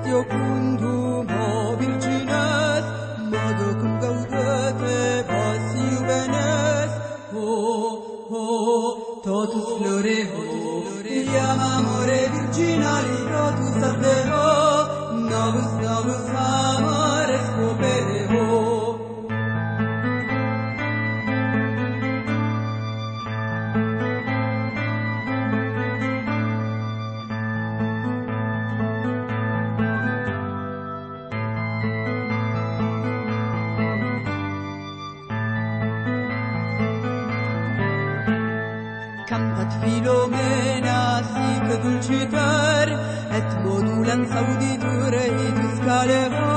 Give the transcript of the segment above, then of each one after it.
io cundum o virgines, modo cum gaudete vos iuvenes. Totus floreo, iam amore virginali, totus ardeo, novus amores copereo. Campat Philomena sic dulciter, et modulans auditur eius calero.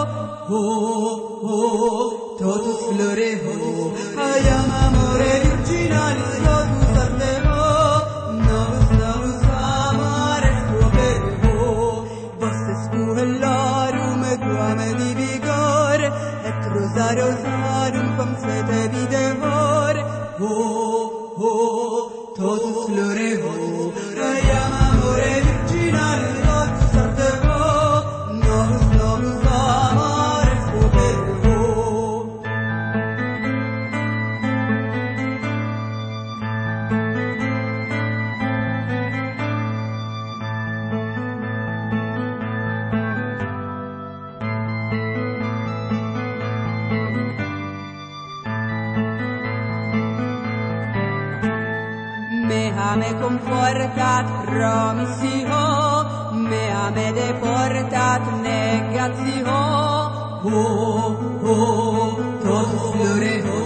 Totus floreo, iam amore virginalis totus ardeo, novus amores propereo. Vostes puellarum quam di vigor, et rosarum quam svete videvor. Totus floreo, iam amore virginalis totus ardeo, novus amores propereo. Me confortat promissio, me deportat negatio. Totus floreo,